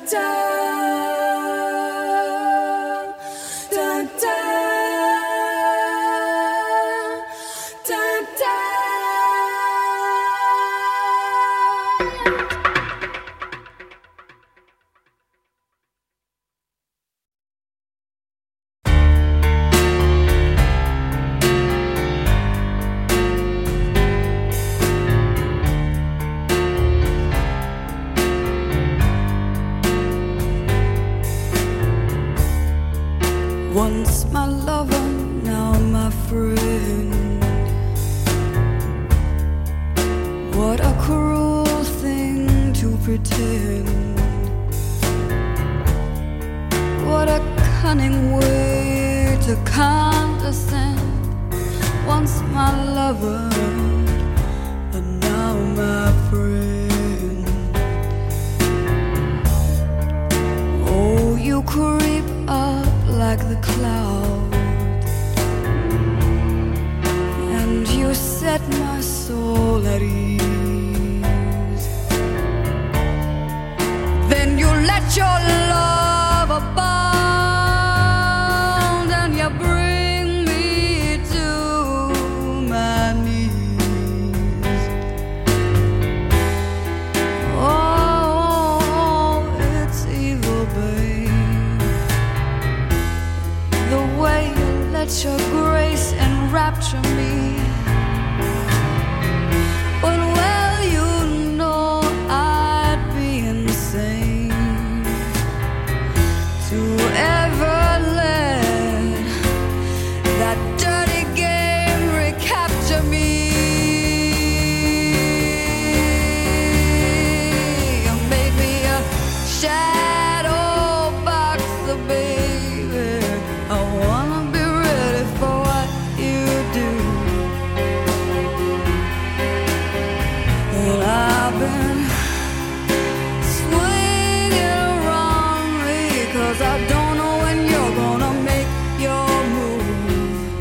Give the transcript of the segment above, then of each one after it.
Once my lover, now my friend. What a cruel thing to pretend. What a cunning way to condescend. Once my lover, and now my friend. Oh, you creep up like the clouds, and you set my soul at ease. Then you let your love abound, and you bring me to my knees. Oh, it's evil, babe, the way you let your grace enrapture me. But well, you know I'd be insane to ever let that dirty game recapture me. You made me a shadow boxer, baby. I wanna be ready for what you do. And I've been swinging around me, 'cause I don't know when you're gonna make your move.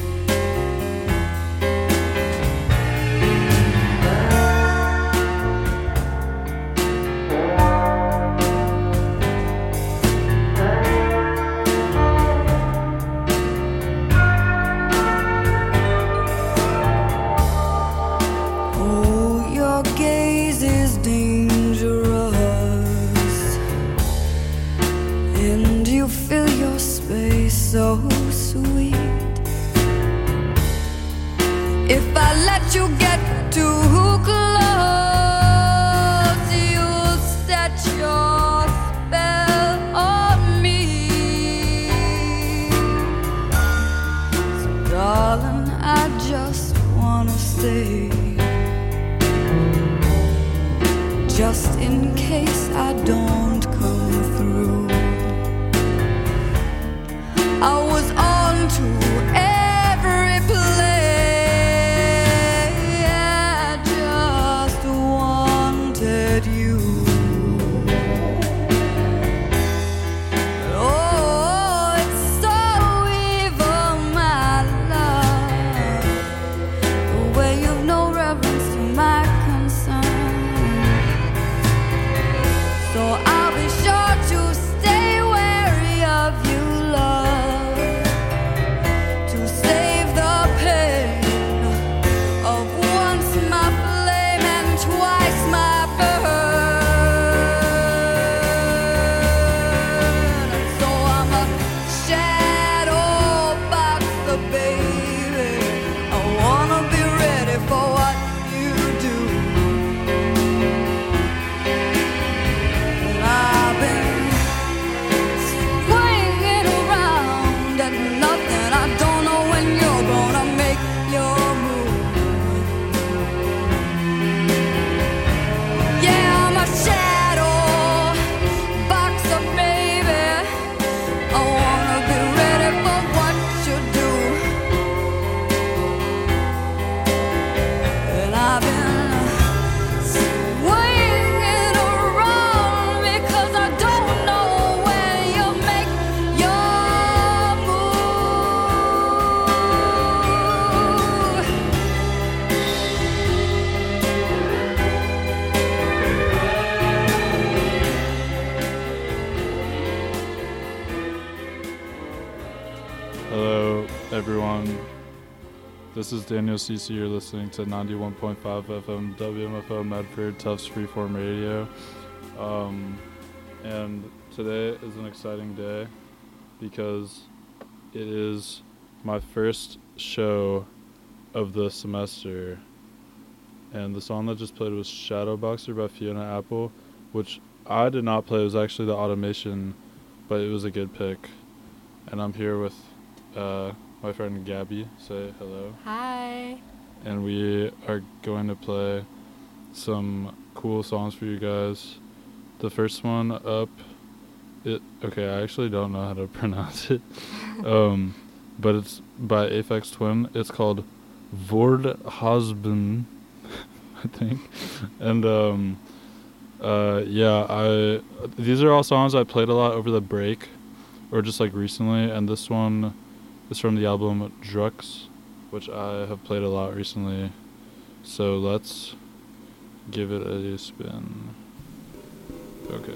Oh, your gaze is dangerous, and you fill your space so sweet. If I let you get too close, you'll set your spell on me. So darling, I just wanna stay, just in case I don't come through. I was on to every play, I just wanted you. Oh, it's so evil, my love, the way you've no reverence to my concern. So I'll be sure to stay wary of you, love. everyone? This is Daniel CC. You're listening to 91.5 FM WMFO Medford Tufts Freeform Radio. And today is an exciting day because it is my first show of the semester. And the song that just played was Shadowboxer by Fiona Apple, which I did not play. It was actually the automation, but it was a good pick. And I'm here with my friend Gabby. Say hello. Hi. And we are going to play some cool songs for you guys. The first one up, I actually don't know how to pronounce it, but it's by Aphex Twin. It's called Vordhasben, I think. And these are all songs I played a lot over the break, or just like recently, and this one is from the album Drux, which I have played a lot recently. So let's give it a spin. Okay.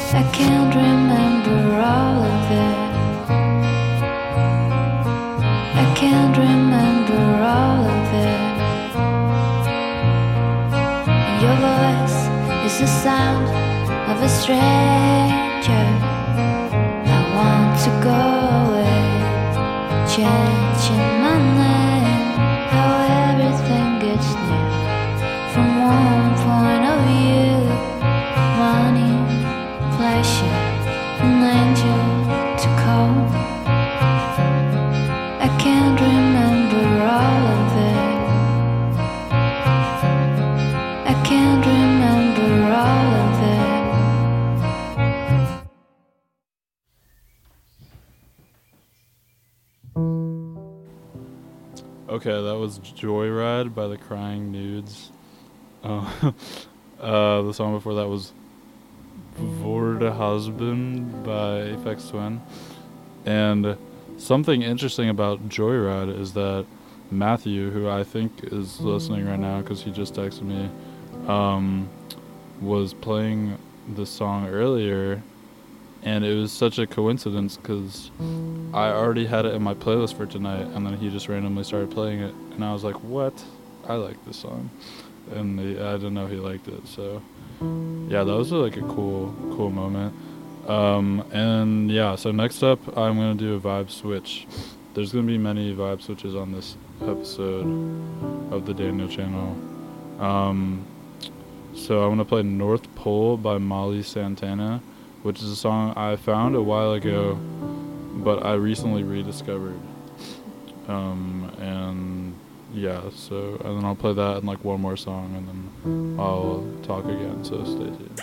I can't remember all of it. I can't remember all of it. Your voice is the sound of a stranger. I want to go away, changing my name. How everything gets new from one point of view. Money, pleasure, an angel to call. I can't remember all of it. I can't remember all of it. Okay, that was Joyride by the Crying Nudes. The song before that was Vorde Husband by Aphex Twin. And something interesting about Joyride is that Matthew, who I think is listening right now because he just texted me, was playing the song earlier, and it was such a coincidence because I already had it in my playlist for tonight, and then he just randomly started playing it, and I was like, what? I like this song. And I didn't know he liked it, so yeah, that was like a cool moment. And yeah, so next up I'm gonna do a vibe switch. There's gonna be many vibe switches on this episode of the Daniel channel. So I'm gonna play North Pole by Molly Santana, which is a song I found a while ago, but I recently rediscovered. And yeah, so, and then I'll play that and like one more song, and then I'll talk again, so stay tuned.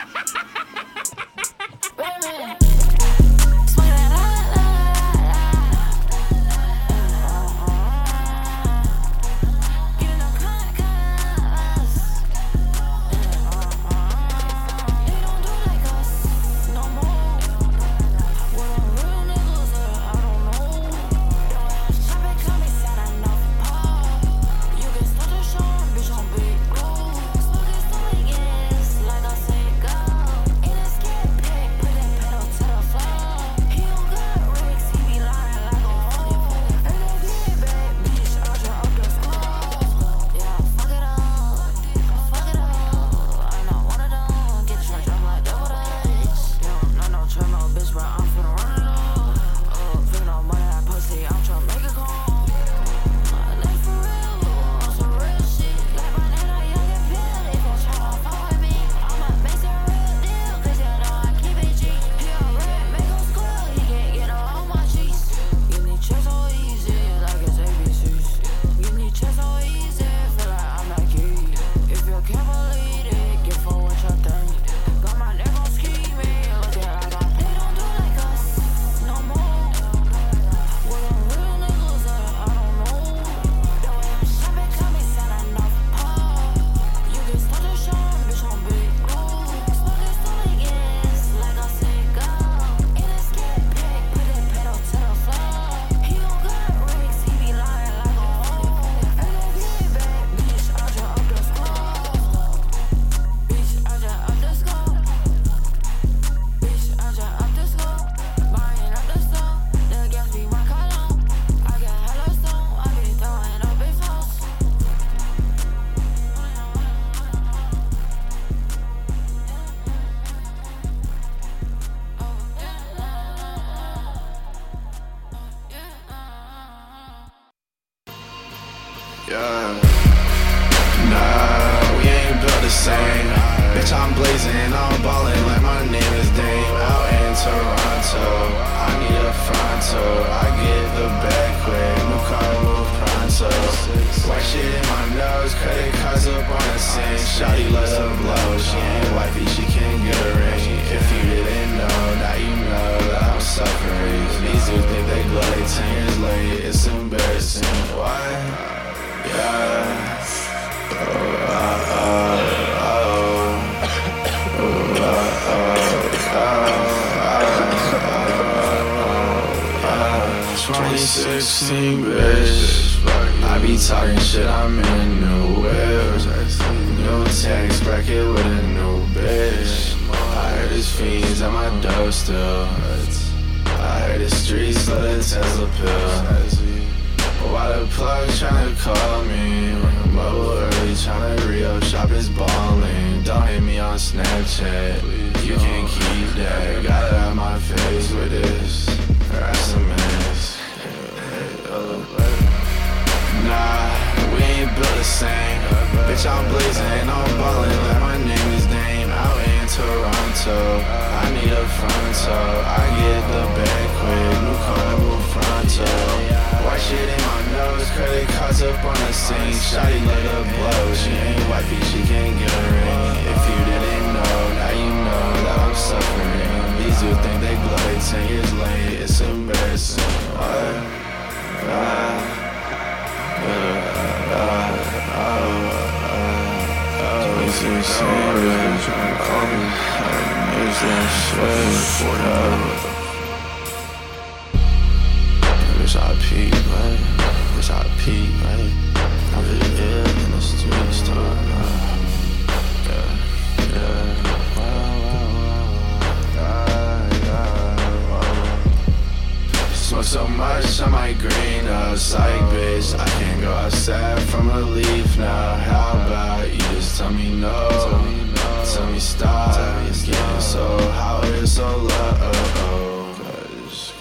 Yeah. Nah, we ain't built the same. Bitch, I'm blazing, I'm ballin' like my name is Dame. Out in Toronto, I need a Fronto. I get the bag quick, new car move pronto. White shit in my nose, credit cards up on the sink. Shawty let her blow, she ain't wifey, she can't get a ring. If you didn't know, now you know that I'm suffering. These dudes think they glow, they 10 years late, it's embarrassing. Why? Yeah. $2016, bitch. I be talking shit, I'm in a new whip. New tax bracket with a new bitch. I heard this fiends at my door still. I heard the streets let a Tesla pill. Why the plug tryna call me? Mobile early tryna re-up, shop is balling. Don't hit me on Snapchat, you can't keep that. Got it out my face with this SMS. Nah, we ain't built the same. Bitch, I'm blazing, I'm ballin' like my name is Dame. Out in Toronto, I need a fronto. I get the bag quick, new carnival fronto. White shit in my nose, credit cards up on the scene. Shawty let her blow, she ain't wifey, she can't get a ring. If you didn't know, now you know that I'm suffering. These who think they glow, 10 years late, it's embarrassing. Wish I peep, right? Wish I peep, right? I'm really ill in the streets, Smoke so much I might green up, psych bitch. I can't go outside from a leaf now. How about you just tell me no, tell me stop. It's getting so hot, it's so low. Cause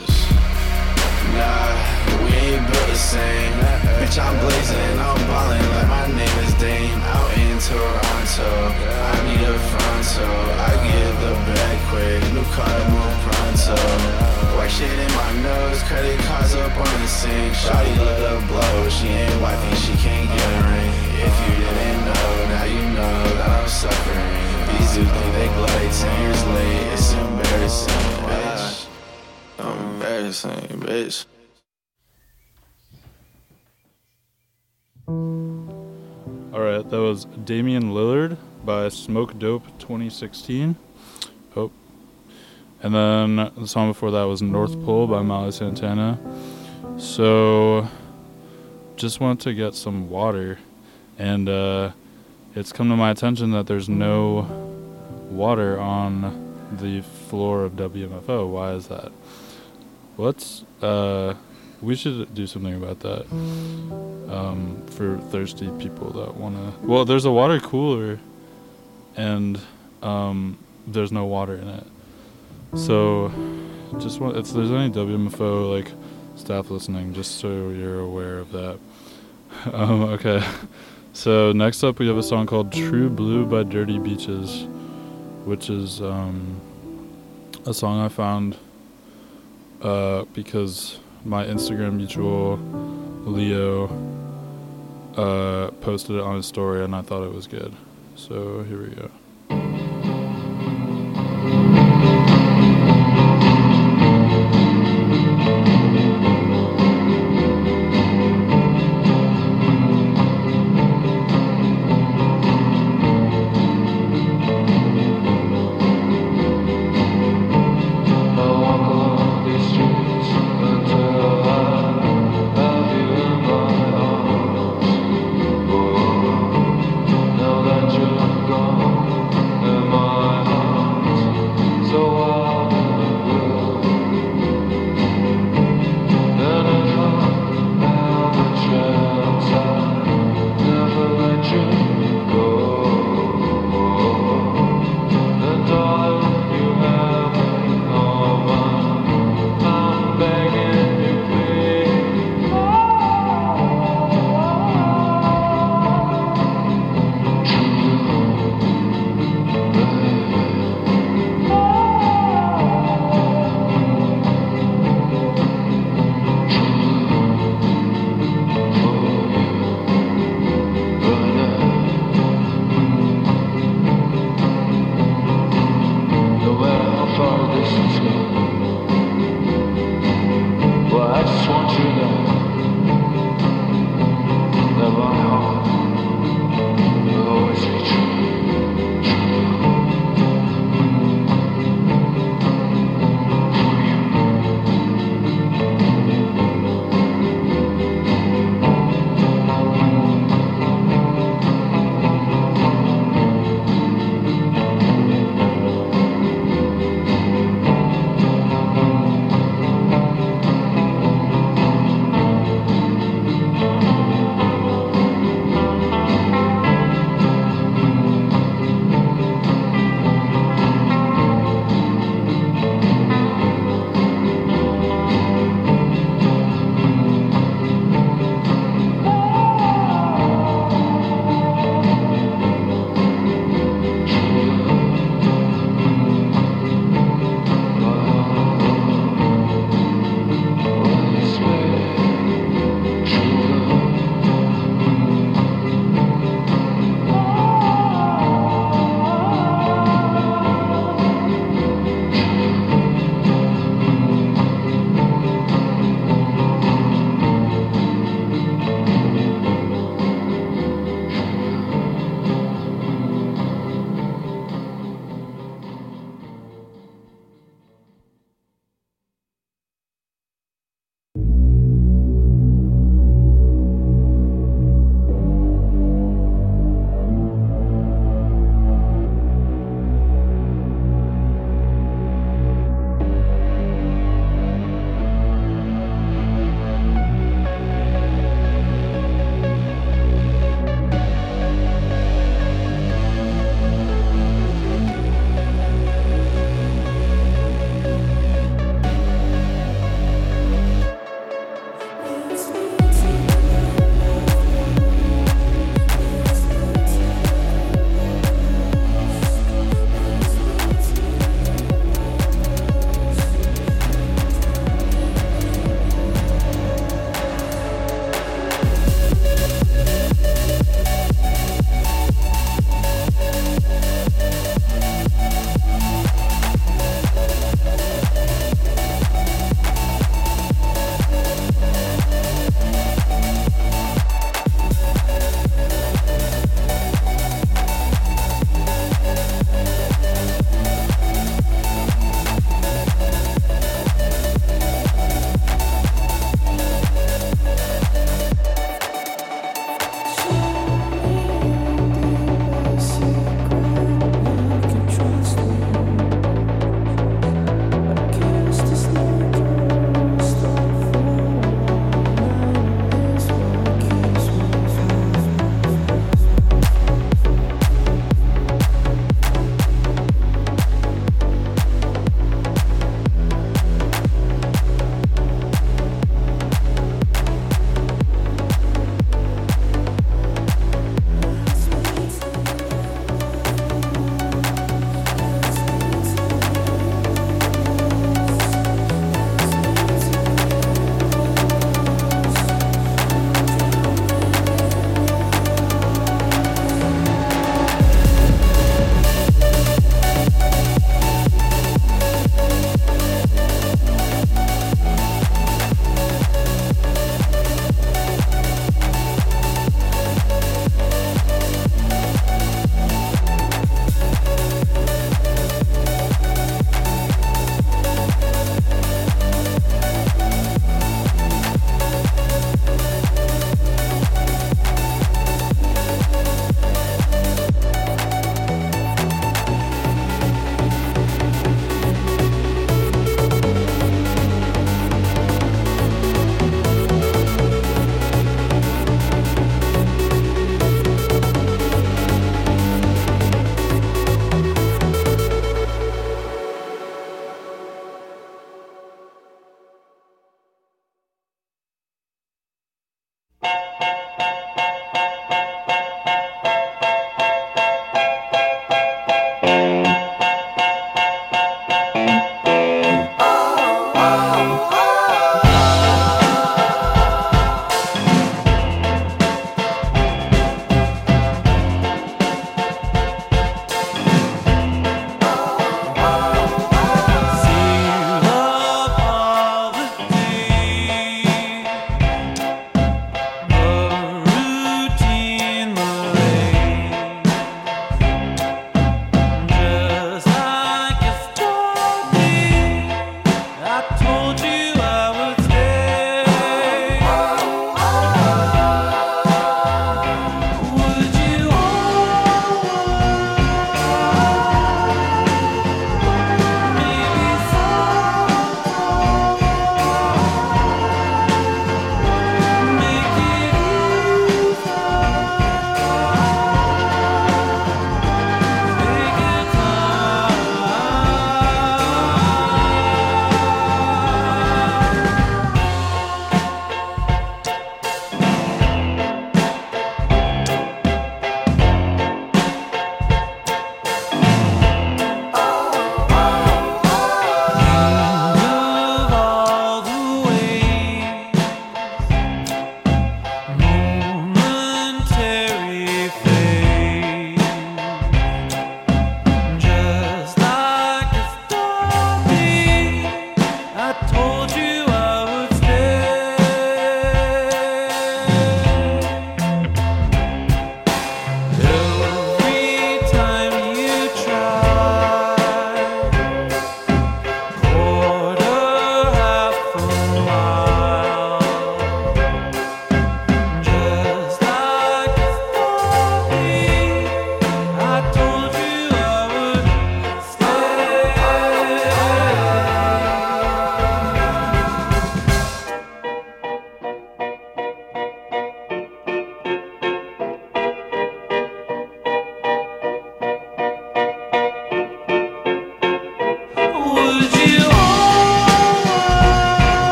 nah, we ain't built the same. Bitch, I'm blazing, I'm ballin' like my name is Dame. Out in Toronto, I need a fronto. I get the bag quick, new car move pronto. White shit in my nose, credit cards up on the sink. Shawty let her blow, she ain't wifey, she can't get a ring. If you didn't know, now you know that I'm suffering. These dudes think they glow, 10 years late, it's embarrassing, bitch. Embarrassing, bitch. Alright, that was Damian Lillard by Smoke Dope 2016. Oh. And then the song before that was North Pole by Miley Santana. So, just wanted to get some water. And it's come to my attention that there's no water on the floor of WMFO. Why is that? We should do something about that. For thirsty people that wanna. Well, there's a water cooler, and there's no water in it. So, if there's any WMFO like staff listening, just so you're aware of that. Okay. So next up, we have a song called "True Blue" by Dirty Beaches, which is a song I found because my Instagram mutual Leo posted it on his story, and I thought it was good. So here we go. Now that you're gone,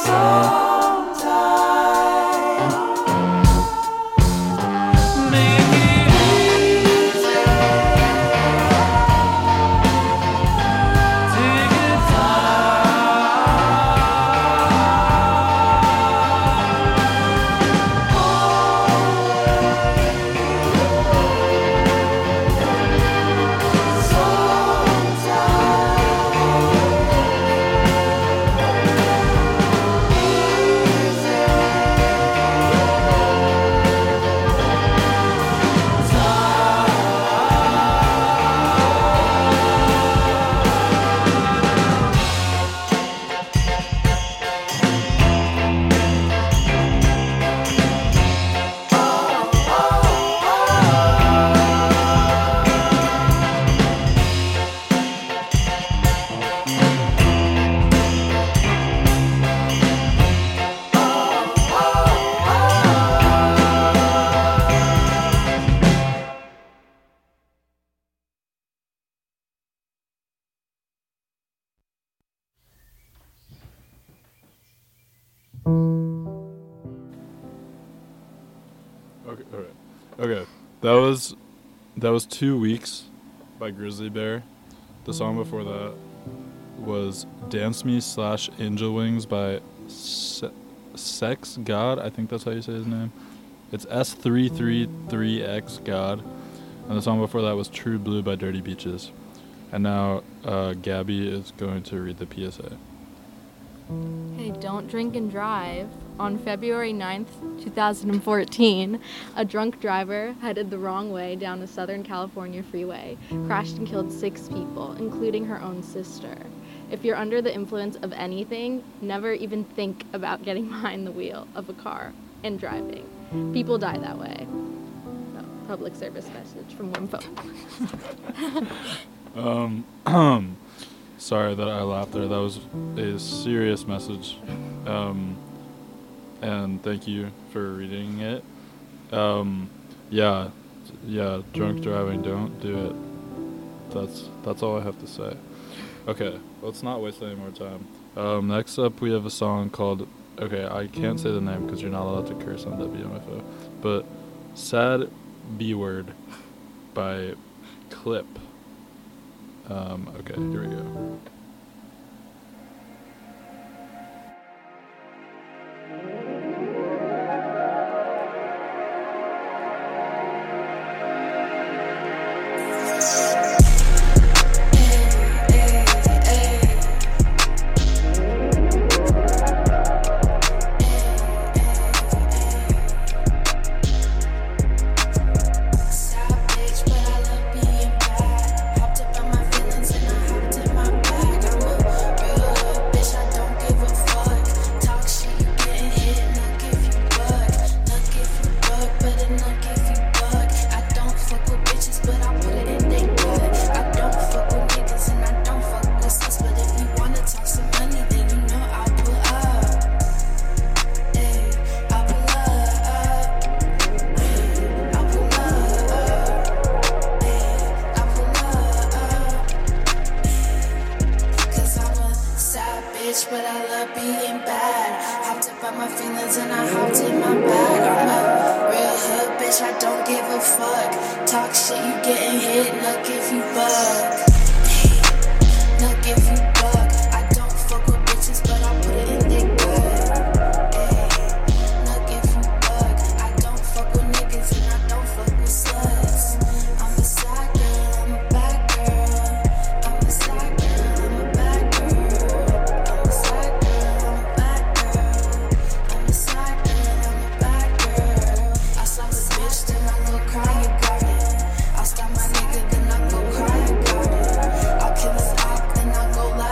Okay. That was 2 Weeks by Grizzly Bear. The song before that was Dance Me / Angel Wings by Sex God. I think that's how you say his name. It's S333X God. And the song before that was True Blue by Dirty Beaches. And now Gabby is going to read the PSA. Hey, don't drink and drive. On February 9th, 2014, a drunk driver headed the wrong way down a Southern California freeway, crashed and killed 6 people, including her own sister. If you're under the influence of anything, never even think about getting behind the wheel of a car and driving. People die that way. So, public service message from WIMFO. Sorry that I laughed there. That was a serious message. And thank you for reading it. Yeah, drunk driving, don't do it. That's all I have to say. Okay, let's not waste any more time. Next up we have a song called, okay, I can't say the name because you're not allowed to curse on WMFO, but Sad B Word by Clip. Okay, here we go. I'll kill his op, then I go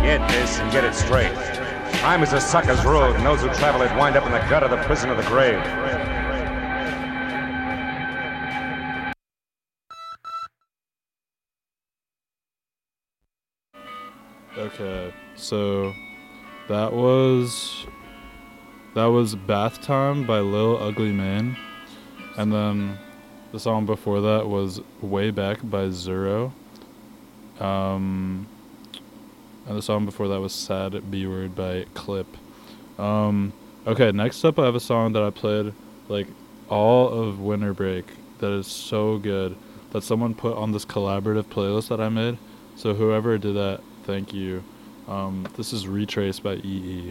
Get this and get it straight. Time is a sucker's road, and those who travel it wind up in the gut of the prison of the grave. Okay, so that was Bath Time by Lil Ugly Mane. And then the song before that was Way Back by Zero. And the song before that was Sad B Word by Clip. Okay, next up I have a song that I played like all of winter break that is so good that someone put on this collaborative playlist that I made. So whoever did that, thank you. This is Retrace by EE.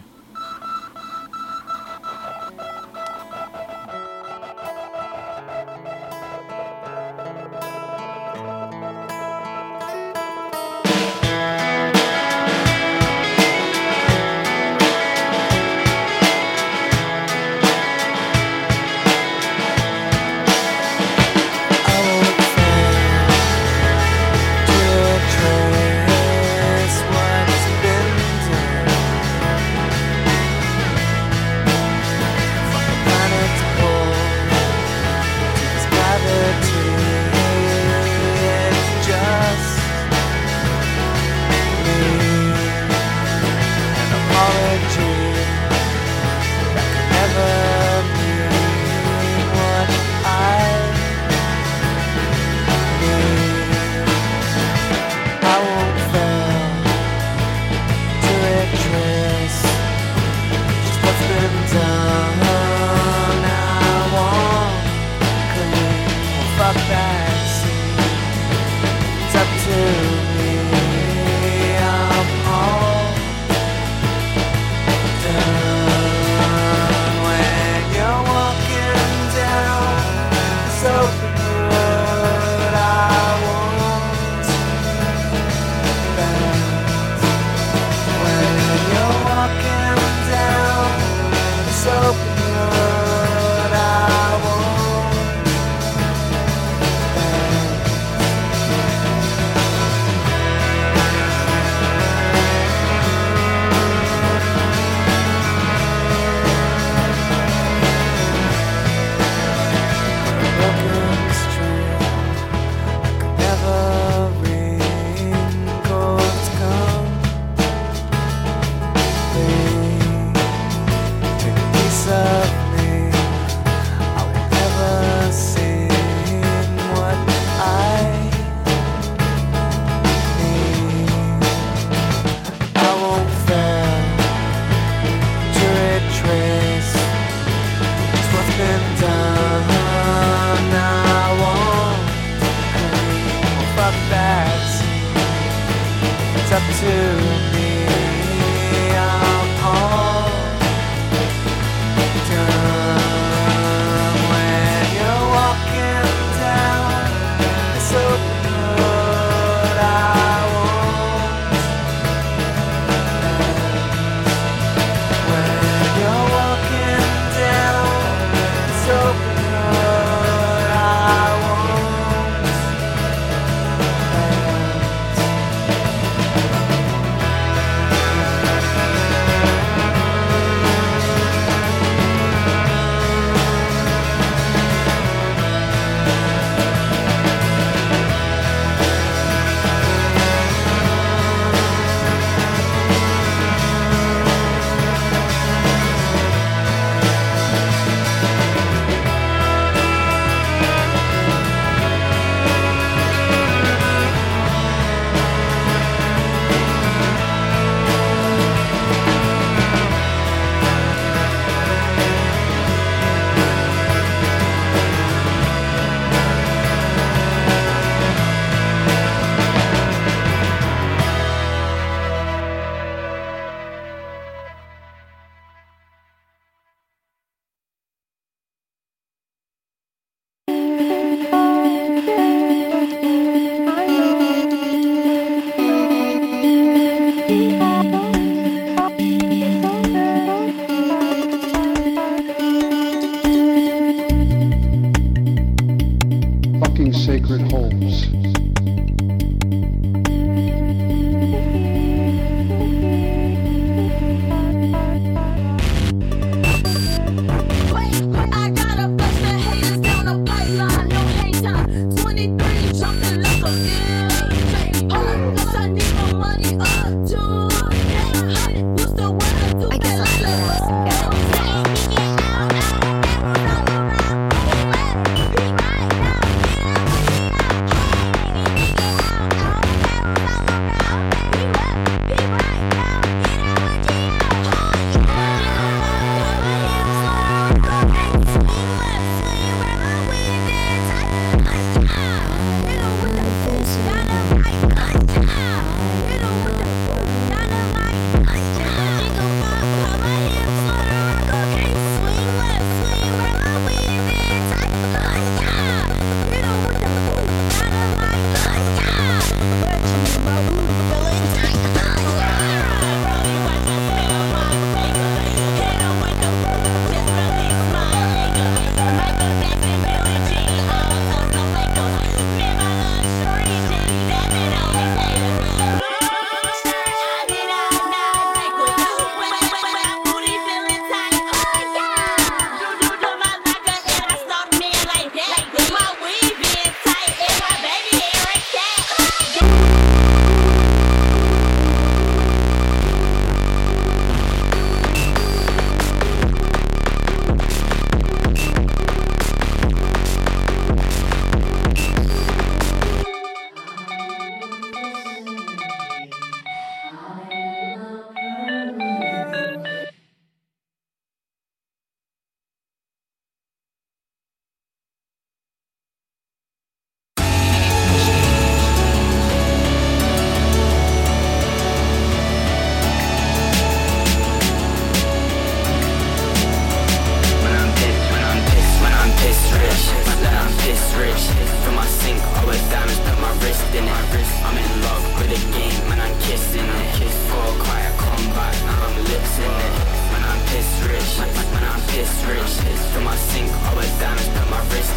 Trace what's been done.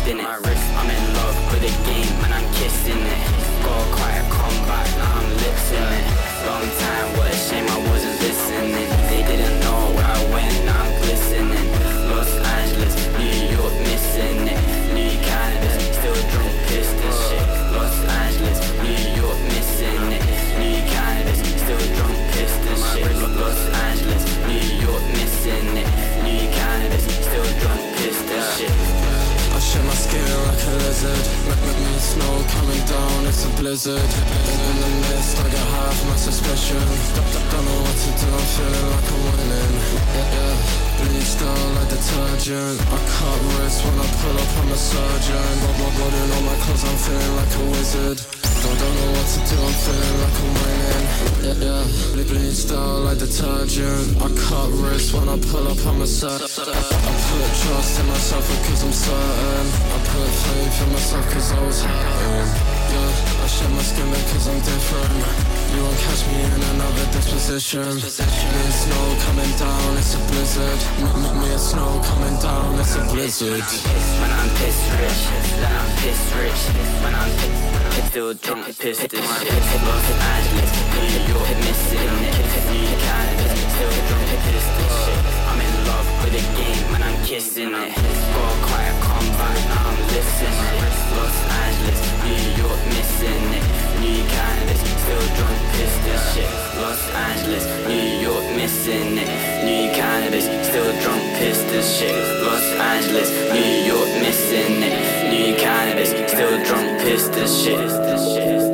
in it. I'm in love with the game, and I'm kissing it. Got quite a comeback, now I'm lips in it. Long time, what a shame I wasn't listening. They didn't know where I went, now I'm glistening. Los Angeles, New York, missing it. New Canada, still drunk, pissed and shit. Los Angeles, New York, missing it. New Canada, still drunk, pissed and shit. Los Angeles, New York, missing it. New Canada, still drunk, pissed and shit. I shed my skin like a lizard. Make me snow coming down, it's a blizzard. In the mist, I get half my suspicion. Don't know what to do, I'm feeling like I'm winning. Yeah. Bleached out like detergent. I cut wrists when I pull up, I'm a surgeon. Rolling on my clothes, I'm feeling like a wizard. Don't know what to do, I'm feeling like I'm winning. Yeah. Bleached out like detergent. I cut wrists when I pull up, I'm a surgeon. I put trust in myself because I'm certain. I put faith in myself cause I was hurting. Yeah, I shed my skin because I'm different. You won't catch me in another disposition. Me and snow coming down, it's a blizzard. Me and snow coming down, it's a blizzard. When I'm pissed rich, then I'm pissed rich. When I'm pissed, still drunk, pissed as shit. Los Angeles, New York, missing it. New Canada, still drunk, pissed as shit. I'm in love with the game, when I'm kissing it. Got quite a comeback, now I'm listening. Los Angeles, New York, missing it. New Canada, still drunk, pissed as shit. Los Angeles, New York, missing it. New Canada, still drunk, pissed as shit. Los Angeles, New York, missing it. New Canada, still drunk, pissed as shit.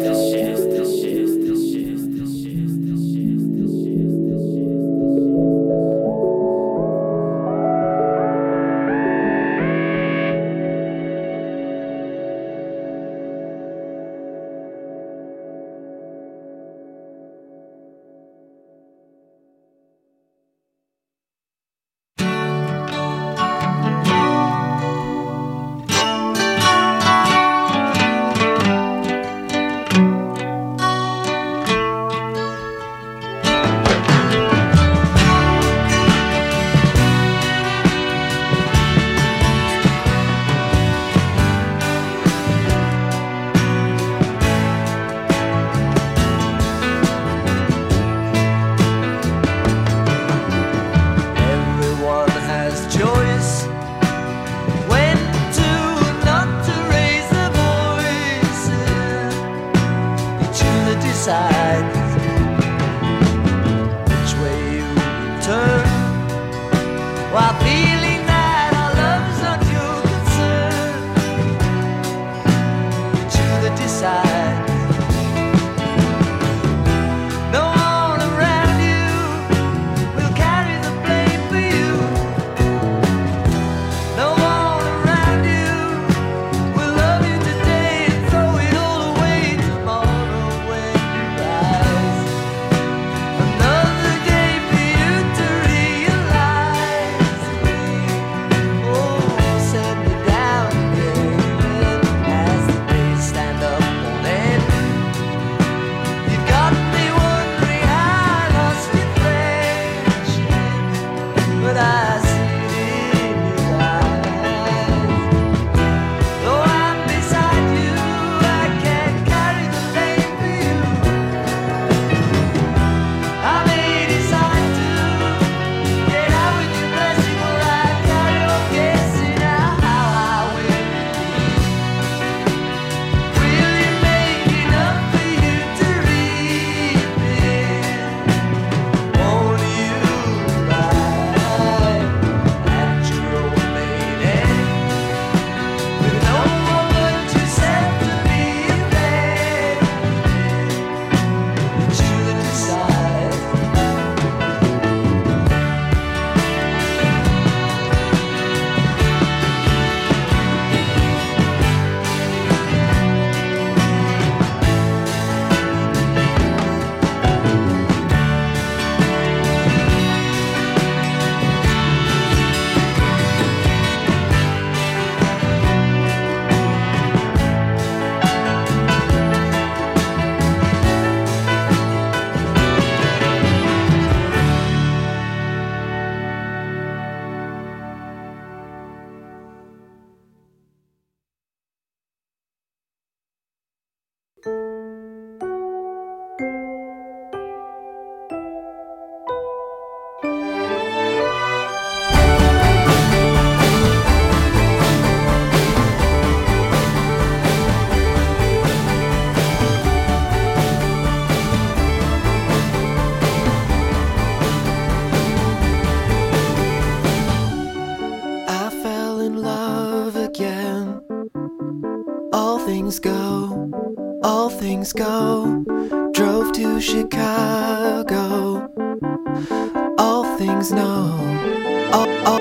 things go, all things go. Drove to Chicago, all things know, all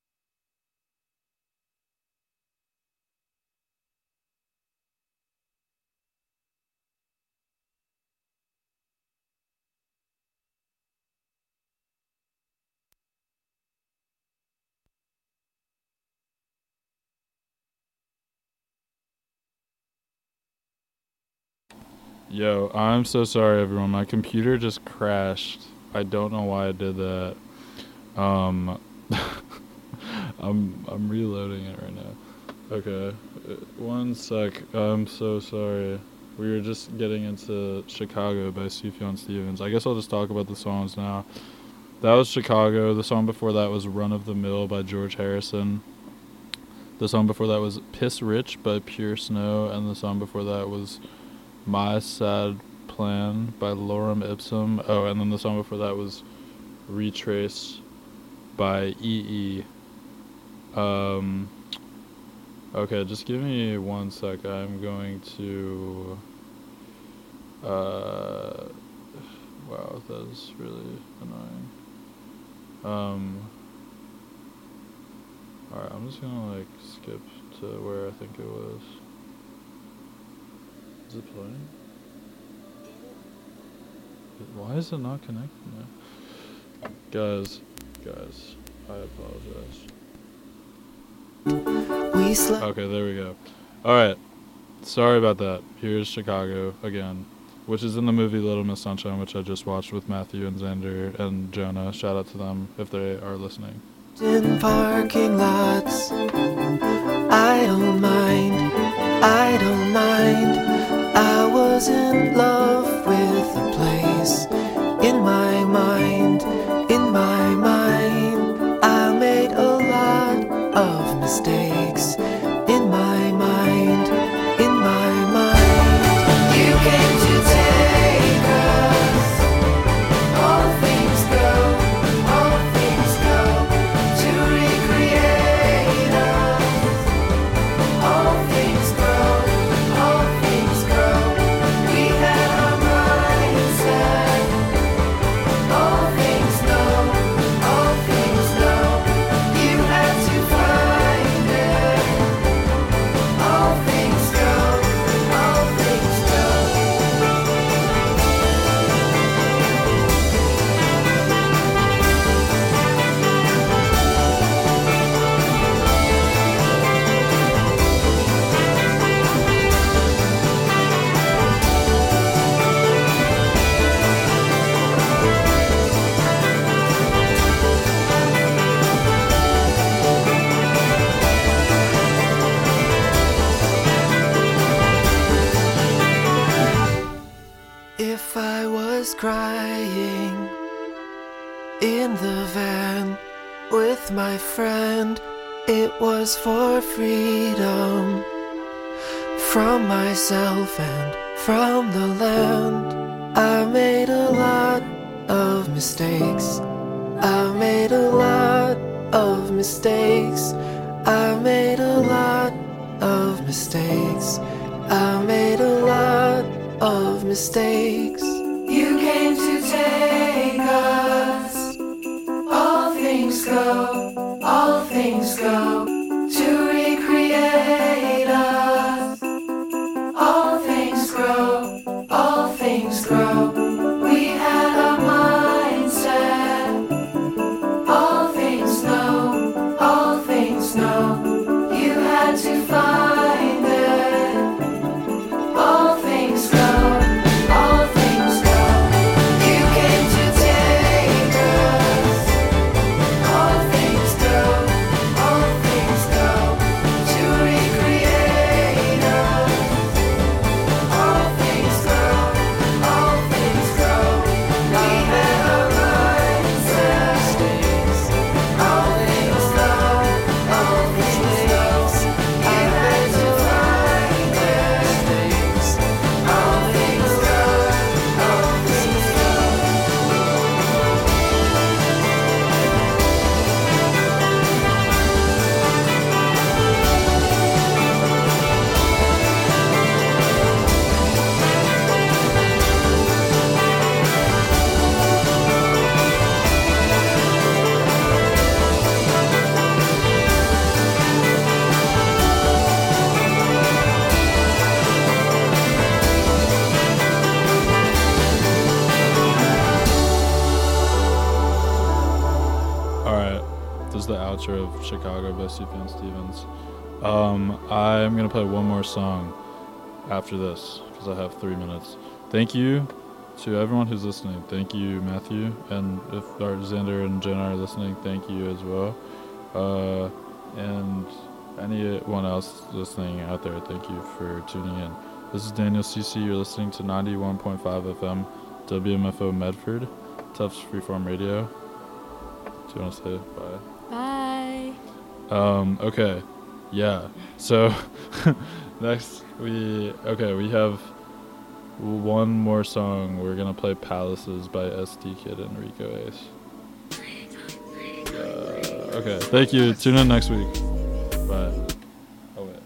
Yo, I'm so sorry, everyone. My computer just crashed. I don't know why I did that. I'm reloading it right now. Okay, one sec. I'm so sorry. We were just getting into Chicago by Sufjan Stevens. I guess I'll just talk about the songs now. That was Chicago. The song before that was Run of the Mill by George Harrison. The song before that was Piss Rich by Pure Snow. And the song before that was My Sad Plan by Lorem Ipsum. Oh, and then the song before that was Retrace by EE. Okay, just give me one sec. I'm going to... wow, that is really annoying. Alright, I'm just gonna, like, skip to where I think it was. Is it playing? Why is it not connecting now? Guys, I apologize. Okay, there we go. Alright, sorry about that. Here's Chicago again, which is in the movie Little Miss Sunshine, which I just watched with Matthew and Xander and Jonah. Shout out to them if they are listening. in parking lots. I don't mind, I don't mind. I was in love with the place. In my mind, I made a lot of mistakes. In my mind, you came to take us. All things go, to recreate us. All things go, we had our minds set. All things know, you had to find it. All things go, if I was crying in the van with my friend, it was for freedom from myself and from the land. I made a lot of mistakes. I made a lot of mistakes. I made a lot of mistakes. I made a lot of mistakes. You came to take us. All things go, to recreate us. All things grow, we had our minds set. All things know, you had to find it. All things go, you came to take us. All things go, This is the outro of Chicago by Sufjan Stevens. I'm gonna play one more song after this because I have 3 minutes. Thank you to everyone who's listening. Thank you, Matthew, and if Xander and Jenna are listening, thank you as well. And anyone else listening out there, thank you for tuning in. This is Daniel CC. You're listening to 91.5 FM, WMFO Medford, Tufts Freeform Radio. Do you want to say bye? Bye. Okay. Yeah. So next we have one more song. We're gonna play Palaces by SD Kid and Rico Ace. Okay. Thank you. Tune in next week. Bye. Oh wait.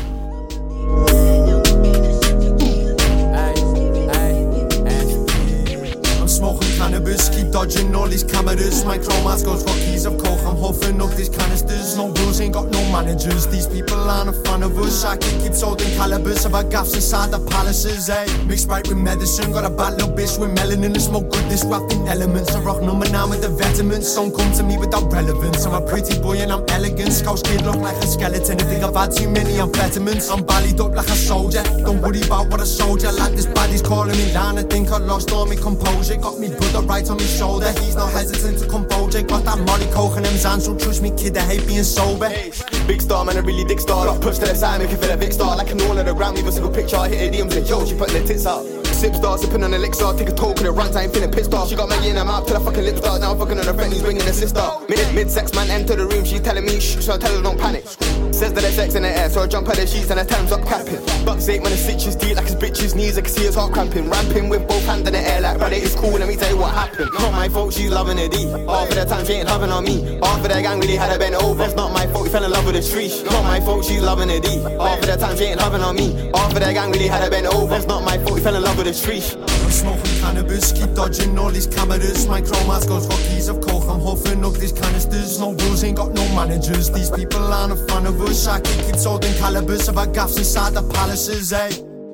Smoking cannabis, keep dodging all these cameras. My chromas goes for keys of coke. I'm huffing up these canisters. No rules, ain't got no managers. These people aren't a fan of us. I can keep holding calibers of our gaffs inside the palaces, eh? Mixed right with medicine. Got a bad little bitch with melanin and smoke good disrupting elements. I rock number 9 with the vitamins. Don't come to me without relevance. I'm a pretty boy and I'm elegant. Scouse kid look like a skeleton. I think I've had too many amphetamines. I'm ballied up like a soldier. Don't worry about what a soldier like. This body's calling me down. I think I lost all my composure. Got me brother right on my shoulder. He's not hesitant to compose it. Got that Molly Coke and them Zans. So trust me kid, I hate being sober. Big star man, a really dick star. Push to the side, make you feel a big star. Like an all on the ground, leave a single picture. I hit a DMs and yo, she putting her tits out. Sip star, sipping on elixir. Take a talk and it runs, I ain't feeling pissed off. She got Maggie in her mouth till her fucking lips start. Now I'm fucking on her friend, he's bringing her sister. Mid-sex man enter the room, she's telling me shh, so I tell her don't panic. Says that there's sex in the air, so I jump out the sheets and her time's up capping. Buck's 8 man, the stitches deep like his bitch's knees. I can see his heart cramping. Ramping with both hands in the air like brother, it's cool, let me tell you what happened. Not my fault, she's loving it deep. Half of the time she ain't loving on me. Half of the gang really had her bent over. It's not my fault, we fell in love with the tree. Not my fault, she's loving it deep. Half of the time she ain't loving on me. Half of the gang really had her bent over. It's not my fault, we fell in love with the tree. I'm smoking cannabis, keep dodging all these cameras. My chromas goes for keys of coke. I'm huffing up these canisters. No rules, ain't got no managers. These people aren't a fan of us. I can keep holding calibers of our gaffs inside the palaces, eh?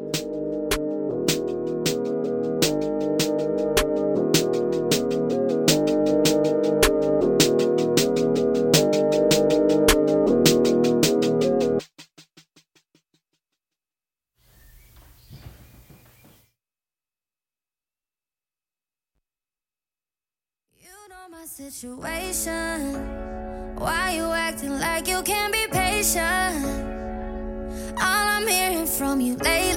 Situation. Why you acting like you can't be patient? All I'm hearing from you lately